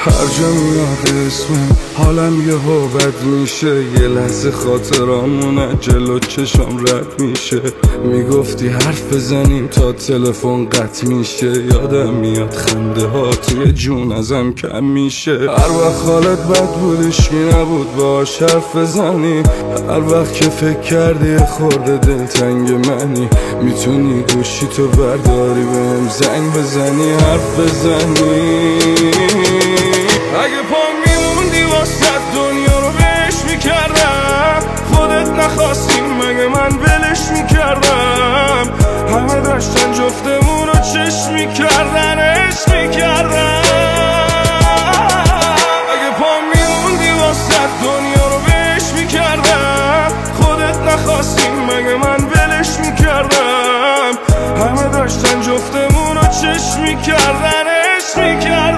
هر جا میاد اسمم حالم یهو بد میشه، یه لحظه خاطرامونه جلو چشم رد میشه. میگفتی حرف بزنیم تا تلفن قطع میشه، یادم میاد خنده ها توی جون ازم کم میشه. هر وقت حالت بد بود هیچکی نبود باهاش حرف بزنی، هر وقت که فکر کردی خورده دلتنگ منی، میتونی گوشی تو برداری بهم زنگ بزنی حرف بزنی. اگه پام میموندی واسه دنیا رو بهش میکردم، خودت نخواستی مگه من ولش میکردم. همه داشتن جفتمون رو چشم میکردن عشق میکردم. اگه پام میموندی واسه دنیا رو بهش میکردم، خودت نخواستی مگه من ولش میکردم. همه داشتن جفتمون رو چشم میکردن عشق میکردم.